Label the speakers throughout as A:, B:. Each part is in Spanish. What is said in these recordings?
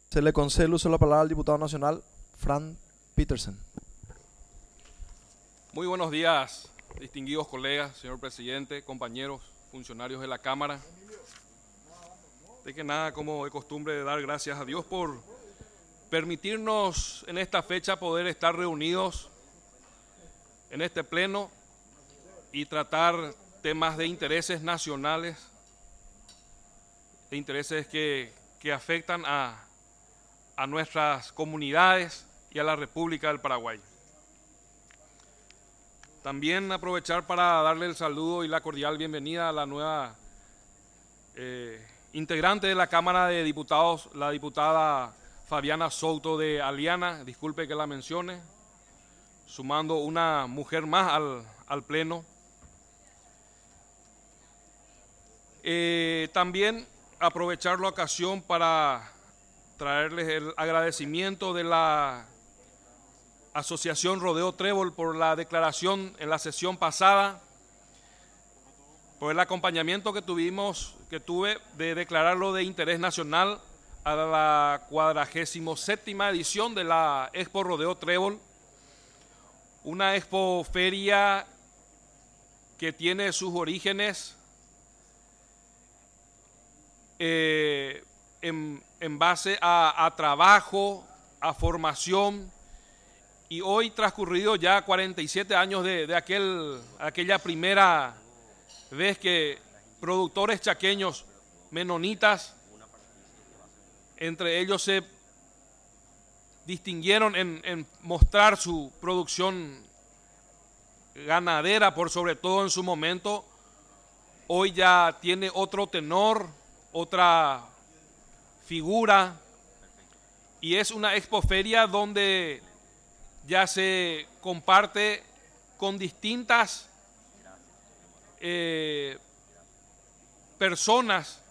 A: Se le concede el uso de la palabra al diputado nacional Frank Petersen.
B: Muy buenos días, distinguidos colegas, señor presidente, compañeros, funcionarios de la Cámara. De que nada, como de costumbre, dar gracias a Dios por permitirnos en esta fecha poder estar reunidos en este pleno y tratar temas de intereses nacionales, de intereses que afectan a nuestras comunidades y a la República del Paraguay. También aprovechar para darle el saludo y la cordial bienvenida a la nueva integrante de la Cámara de Diputados, la diputada Fabiana Souto de Aliana, disculpe que la mencione, sumando una mujer más al pleno. También aprovechar la ocasión para traerles el agradecimiento de la Asociación Rodeo Trébol por la declaración en la sesión pasada, por el acompañamiento que tuve de declararlo de interés nacional a la 47ª edición de la Expo Rodeo Trébol, una expo feria que tiene sus orígenes en base a trabajo, a formación, y hoy transcurrido ya 47 años de aquella primera vez que productores chaqueños menonitas, entre ellos se distinguieron en mostrar su producción ganadera, por sobre todo en su momento, hoy ya tiene otro tenor, otra figura, y es una expoferia donde ya se comparte con distintas personas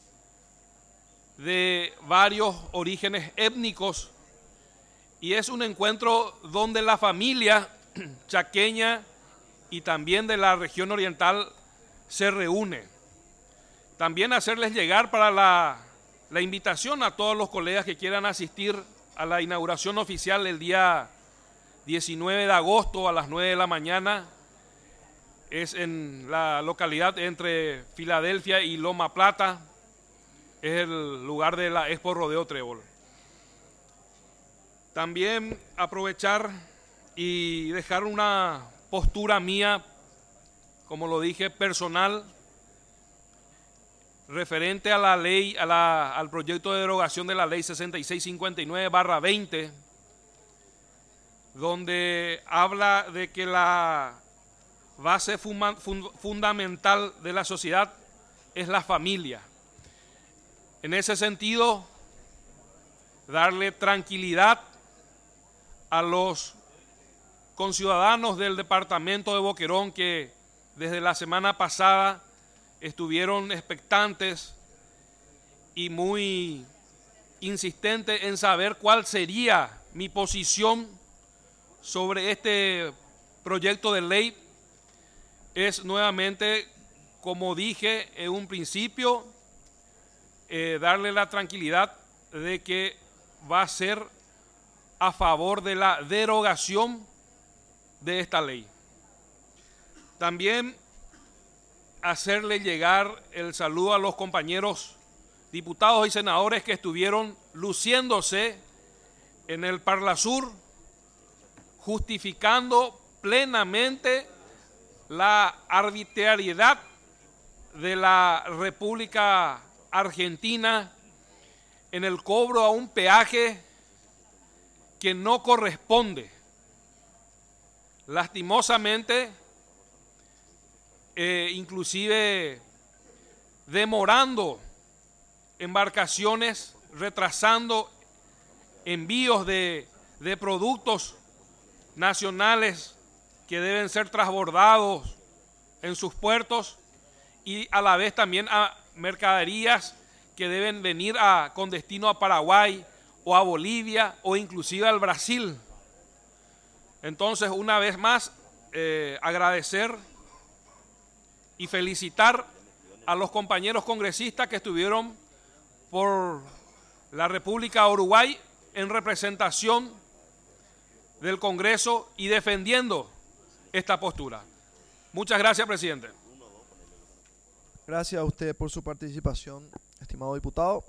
B: de varios orígenes étnicos, y es un encuentro donde la familia chaqueña y también de la región oriental se reúne. También hacerles llegar para la invitación a todos los colegas que quieran asistir a la inauguración oficial el día 19 de agosto a las 9 de la mañana. Es en la localidad entre Filadelfia y Loma Plata. Es el lugar de la Expo Rodeo Trébol. También aprovechar y dejar una postura mía, como lo dije, personal, referente a la ley, al proyecto de derogación de la ley 6659/20, donde habla de que la base fundamental de la sociedad es la familia. En ese sentido, darle tranquilidad a los conciudadanos del departamento de Boquerón que desde la semana pasada estuvieron expectantes y muy insistentes en saber cuál sería mi posición sobre este proyecto de ley. Es nuevamente, como dije en un principio, darle la tranquilidad de que va a ser a favor de la derogación de esta ley. También hacerle llegar el saludo a los compañeros diputados y senadores que estuvieron luciéndose en el Parlasur, justificando plenamente la arbitrariedad de la República Argentina en el cobro a un peaje que no corresponde. Lastimosamente, inclusive demorando embarcaciones, retrasando envíos de productos nacionales que deben ser transbordados en sus puertos, y a la vez también a mercaderías que deben venir con destino a Paraguay o a Bolivia o inclusive al Brasil. Entonces, una vez más, agradecer y felicitar a los compañeros congresistas que estuvieron por la República de Uruguay en representación del Congreso y defendiendo esta postura. Muchas gracias, presidente.
A: Gracias a usted por su participación, estimado diputado.